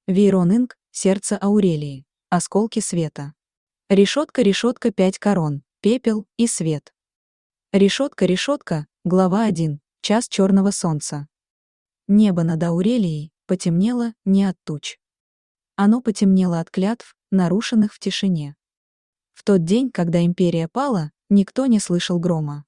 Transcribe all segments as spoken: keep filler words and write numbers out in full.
Вейрон Инк, сердце Аурелии, осколки света. Решетка, решетка, пять корон, пепел и свет. Решетка, решетка, глава один, час черного солнца. Небо над Аурелией потемнело не от туч. Оно потемнело от клятв, нарушенных в тишине. В тот день, когда империя пала, никто не слышал грома.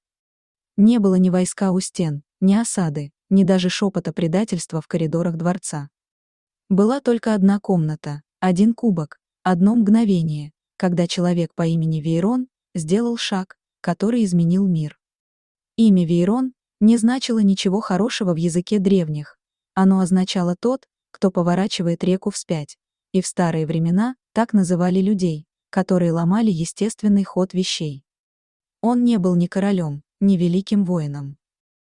Не было ни войска у стен, ни осады, ни даже шепота предательства в коридорах дворца. Была только одна комната, один кубок, одно мгновение, когда человек по имени Вейрон сделал шаг, который изменил мир. Имя Вейрон не значило ничего хорошего в языке древних. Оно означало «тот, кто поворачивает реку вспять», и в старые времена так называли людей, которые ломали естественный ход вещей. Он не был ни королем, ни великим воином.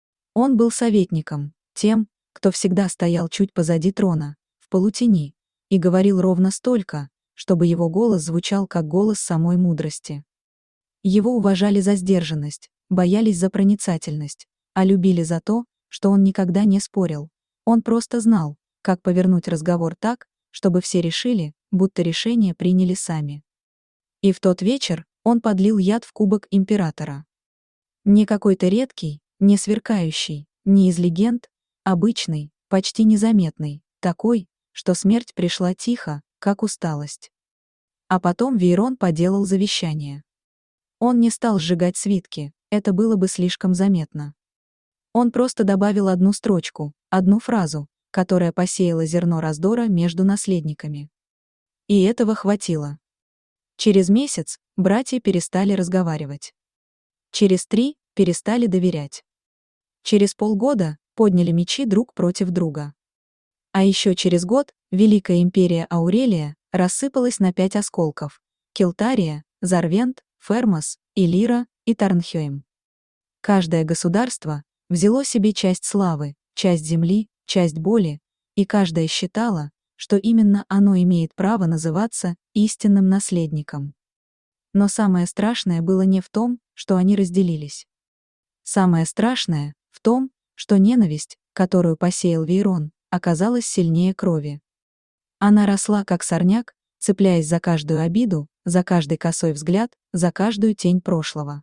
Он был советником, тем, кто всегда стоял чуть позади трона, в полутени, и говорил ровно столько, чтобы его голос звучал как голос самой мудрости. Его уважали за сдержанность, боялись за проницательность, а любили за то, что он никогда не спорил. Он просто знал, как повернуть разговор так, чтобы все решили, будто решение приняли сами. И в тот вечер он подлил яд в кубок императора. Не какой-то редкий, не сверкающий, не из легенд, обычный, почти незаметный, такой, что смерть пришла тихо, как усталость. А потом Вейрон поделал завещание. Он не стал сжигать свитки, это было бы слишком заметно. Он просто добавил одну строчку, одну фразу, которая посеяла зерно раздора между наследниками. И этого хватило. Через месяц братья перестали разговаривать. Через три перестали доверять. Через полгода подняли мечи друг против друга. А еще через год Великая империя Аурелия рассыпалась на пять осколков: Келтария, Зарвент, Фермос, Илира и Тарнхёйм. Каждое государство взяло себе часть славы, часть земли, часть боли, и каждое считало, что именно оно имеет право называться истинным наследником. Но самое страшное было не в том, что они разделились. Самое страшное в том, что ненависть, которую посеял Вейрон, оказалась сильнее крови. Она росла как сорняк, цепляясь за каждую обиду, за каждый косой взгляд, за каждую тень прошлого.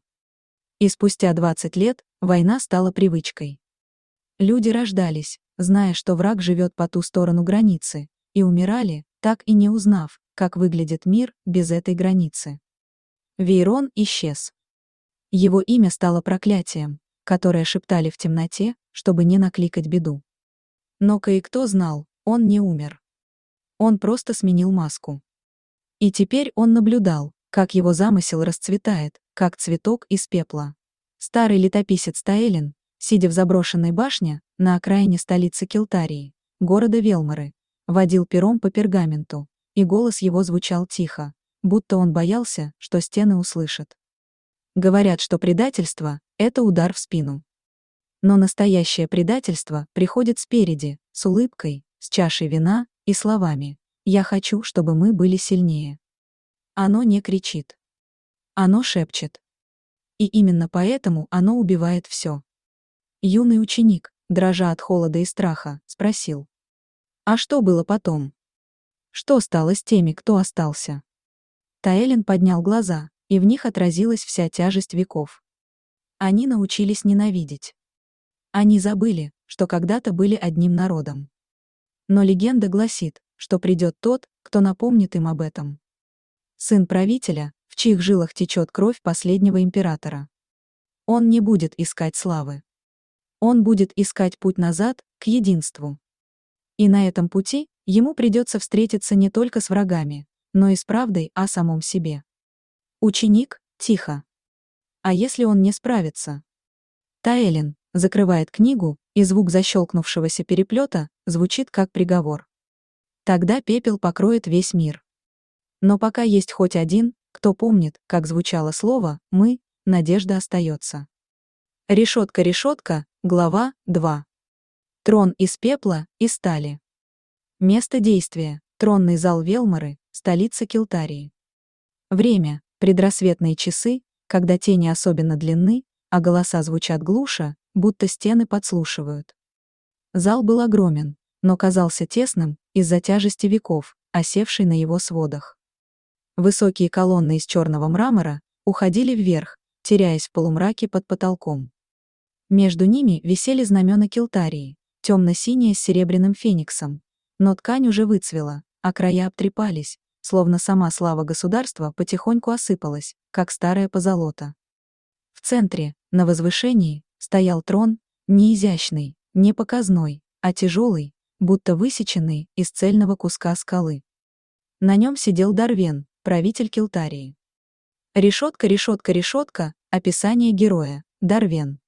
И спустя двадцать лет война стала привычкой. Люди рождались, зная, что враг живет по ту сторону границы, и умирали, так и не узнав, как выглядит мир без этой границы. Вейрон исчез. Его имя стало проклятием, которое шептали в темноте, чтобы не накликать беду. Но кое-кто знал, он не умер. Он просто сменил маску. И теперь он наблюдал, как его замысел расцветает, как цветок из пепла. Старый летописец Таэлин, сидя в заброшенной башне на окраине столицы Келтарии, города Велморы, водил пером по пергаменту, и голос его звучал тихо, будто он боялся, что стены услышат. Говорят, что предательство — это удар в спину. Но настоящее предательство приходит спереди, с улыбкой, с чашей вина и словами: «Я хочу, чтобы мы были сильнее». Оно не кричит. Оно шепчет. И именно поэтому оно убивает все. Юный ученик, дрожа от холода и страха, спросил: «А что было потом? Что стало с теми, кто остался?» Таэлин поднял глаза, и в них отразилась вся тяжесть веков. Они научились ненавидеть. Они забыли, что когда-то были одним народом. Но легенда гласит, что придет тот, кто напомнит им об этом. Сын правителя, в чьих жилах течет кровь последнего императора. Он не будет искать славы. Он будет искать путь назад, к единству. И на этом пути ему придется встретиться не только с врагами, но и с правдой о самом себе. Ученик, тихо. А если он не справится? Таэлин закрывает книгу, и звук защелкнувшегося переплета звучит как приговор. Тогда пепел покроет весь мир. Но пока есть хоть один, кто помнит, как звучало слово «мы», надежда остается. Решетка, решетка, глава два. Трон из пепла и стали. Место действия — тронный зал Велморы, столица Келтарии. Время — предрассветные часы, когда тени особенно длинны, а голоса звучат глуше, будто стены подслушивают. Зал был огромен, но казался тесным из-за тяжести веков, осевшей на его сводах. Высокие колонны из черного мрамора уходили вверх, теряясь в полумраке под потолком. Между ними висели знамена Килтарии, темно-синие с серебряным фениксом. Но ткань уже выцвела, а края обтрепались, словно сама слава государства потихоньку осыпалась, как старая позолота. В центре, на возвышении, стоял трон, не изящный, не показной, а тяжелый, будто высеченный из цельного куска скалы. На нем сидел Дарвен, правитель Килтарии. Решетка, решетка, решетка, описание героя, Дарвен.